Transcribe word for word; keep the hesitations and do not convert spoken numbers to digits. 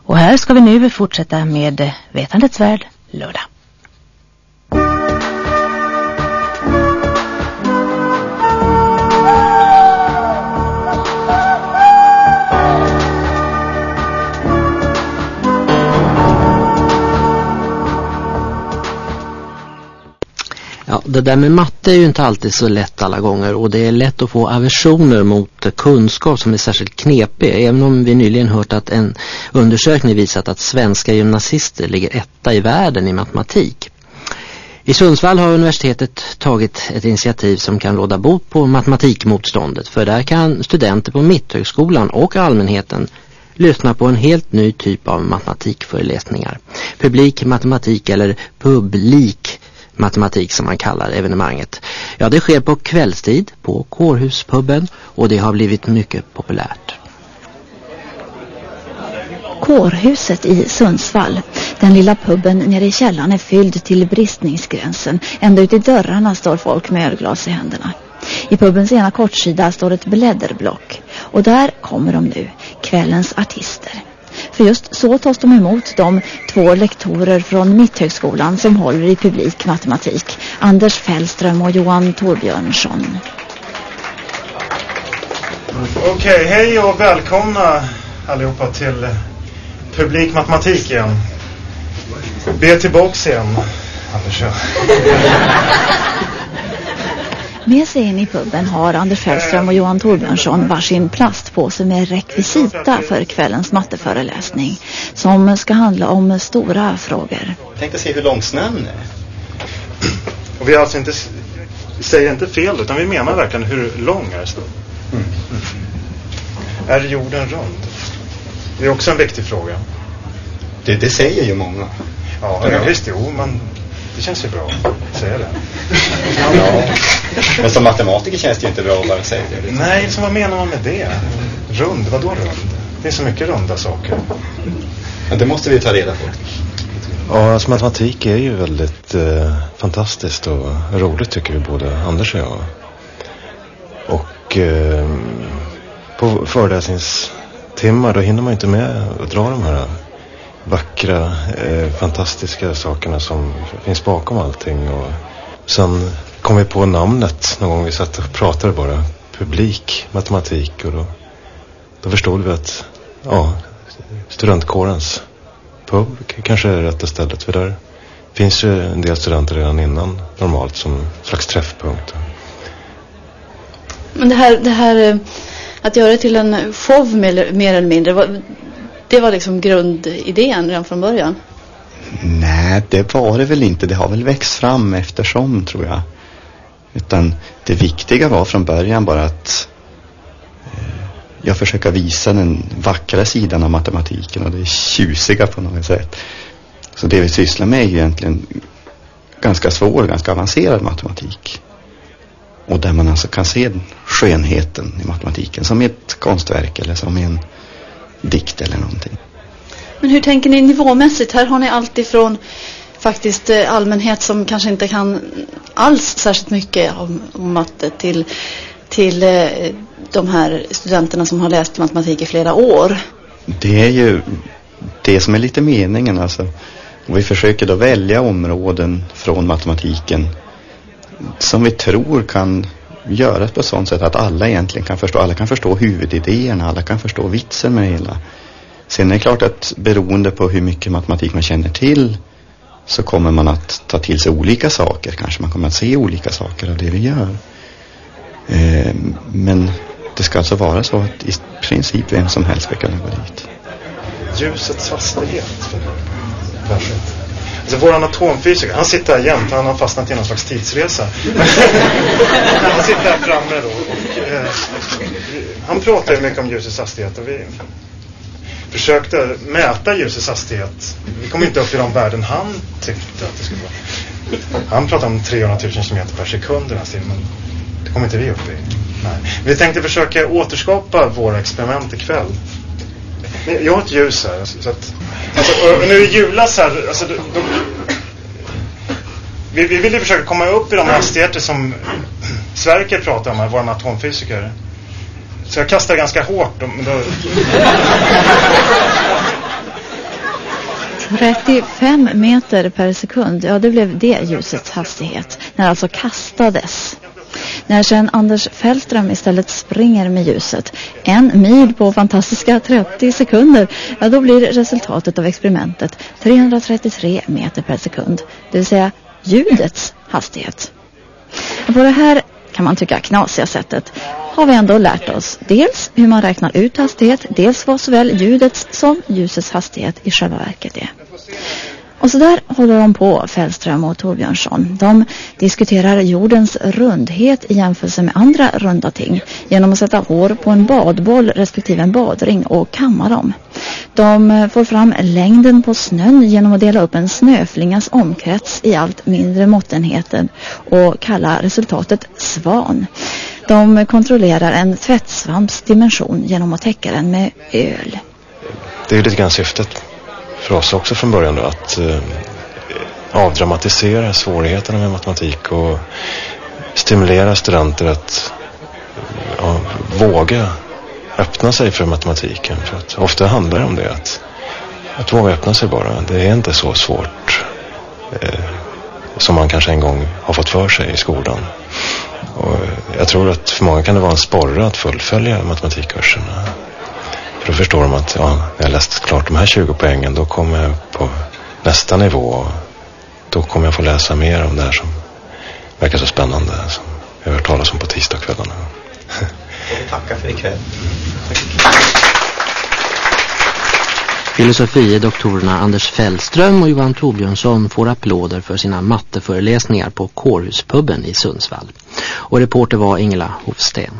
Och här ska vi nu fortsätta med Vetandets värld lördag. Ja, det där med matte är ju inte alltid så lätt alla gånger, och det är lätt att få aversioner mot kunskap som är särskilt knepig, även om vi nyligen hört att en undersökning visat att svenska gymnasister ligger etta i världen i matematik. I Sundsvall har universitetet tagit ett initiativ som kan råda bot på matematikmotståndet, för där kan studenter på Mitthögskolan och allmänheten lyssna på en helt ny typ av matematikföreläsningar. Publik matematik, eller publik matematik som man kallar evenemanget. Ja, det sker på kvällstid på Kårhuspubben, och det har blivit mycket populärt. Kårhuset i Sundsvall. Den lilla pubben nere i källaren är fylld till bristningsgränsen. Ända ut i dörrarna står folk med ölglas i händerna. I pubbens ena kortsida står ett blädderblock, och där kommer de nu, kvällens artister. För just så tas de emot, de två lektorer från Mitthögskolan som håller i publik matematik, Anders Fällström och Johan Torbjörnsson. Okej, okay, hej och välkomna allihopa till publik matematik igen. Be tillbaka igen, Anders. Med sig in i puben har Anders Fällström och Johan Torbjörnsson varsin plastpåse med rekvisita för kvällens matteföreläsning, som ska handla om stora frågor. Jag tänkte se hur lång snön är. Och vi alltså inte vi säger inte fel, utan vi menar verkligen hur lång är snön. Mm. Mm. Är jorden rund? Det är också en viktig fråga. Det, det säger ju många. Ja, ja. Visst, jo, men det känns ju bra att säga det. Ja. Men som matematiker känns det ju inte bra att bara säga det. Nej, så vad menar man med det? Rund, vadå rund? Det är så mycket runda saker. Ja, det måste vi ta reda på. Ja, alltså matematik är ju väldigt eh, fantastiskt och roligt, tycker vi både Anders och jag. Och eh, på föreläsningstimmar då hinner man inte med att dra de här vackra, eh, fantastiska sakerna som finns bakom allting. Och sen kom vi på namnet någon gång vi satt och pratade bara, publik matematik, och då, då förstod vi att ja, studentkårens pub kanske är rätt istället, för där finns ju en del studenter redan innan normalt som slags träffpunkt. Men det här, det här att göra det till en show mer, mer eller mindre, det var liksom grundidén redan från början? Nej, det var det väl inte. Det har väl växt fram eftersom, tror jag. Utan det viktiga var från början bara att eh, jag försöker visa den vackra sidan av matematiken och det tjusiga på något sätt. Så det vi sysslar med är egentligen ganska svår, ganska avancerad matematik. Och där man alltså kan se skönheten i matematiken som ett konstverk eller som en dikt eller någonting. Men hur tänker ni nivåmässigt? Här har ni allt ifrån faktiskt allmänhet som kanske inte kan alls särskilt mycket om, om matte till, till de här studenterna som har läst matematik i flera år. Det är ju det som är lite meningen alltså. Och vi försöker då välja områden från matematiken som vi tror kan göras på ett sådant sätt att alla egentligen kan förstå. Alla kan förstå huvudidéerna, alla kan förstå vitsen med det hela. Sen är det klart att beroende på hur mycket matematik man känner till så kommer man att ta till sig olika saker. Kanske man kommer att se olika saker av det vi gör. Eh, men det ska alltså vara så att i princip vem som helst ska kunna gå dit. Ljusets hastighet. Alltså vår anatomfysiker, han sitter här jämt, han har fastnat i någon slags tidsresa. Han sitter här framme då. Och, eh, han pratar ju mycket om ljusets hastighet och vi försökte mäta ljusets hastighet. Vi kom inte upp i de värden han tyckte att det skulle vara. Han pratade om trehundratusen kilometer per sekund den här tiden, men det kom inte vi upp i. Nej. Vi tänkte försöka återskapa våra experiment ikväll. Jag har ett ljus här. Så att, alltså, och nu är julas här. Alltså, de, de, vi, vi ville försöka komma upp i de hastigheter som Sverker pratar om här, våra atomfysiker. Så jag kastar ganska hårt. Då, då, trettiofem meter per sekund, ja det blev det ljusets hastighet när det alltså kastades. När sedan Anders Fällström istället springer med ljuset en mil på fantastiska trettio sekunder, ja då blir resultatet av experimentet trehundratrettiotre meter per sekund, det vill säga ljudets hastighet. Och på det här kan man tycka knasiga sättet har vi ändå lärt oss dels hur man räknar ut hastighet, dels vad såväl ljudets som ljusets hastighet i själva verket är. Och så där håller de på, Fällström och Torbjörnsson. De diskuterar jordens rundhet i jämförelse med andra runda ting genom att sätta hår på en badboll respektive en badring och kamma dem. De får fram längden på snön genom att dela upp en snöflingas omkrets i allt mindre måttenheter och kalla resultatet svan. De kontrollerar en tvättsvamps dimension genom att täcka den med öl. Det är ju lite grann syftet för oss också från början då, att eh, avdramatisera svårigheterna med matematik och stimulera studenter att ja, våga öppna sig för matematiken. För att ofta handlar det om det, att, att våga öppna sig bara. Det är inte så svårt eh, som man kanske en gång har fått för sig i skolan. Och jag tror att för många kan det vara en sporre att fullfölja matematikkurserna. För då förstår de att ja, när jag läst klart de här tjugo poängen, då kommer jag på nästa nivå. Då kommer jag få läsa mer om det här som verkar så spännande, som jag har hört talas om på tisdagskvällarna. Tackar för ikväll. Filosofie-doktorerna Anders Fällström och Johan Torbjörnsson får applåder för sina matteföreläsningar på Kårhuspubben i Sundsvall. Och reporter var Ingela Hofsten.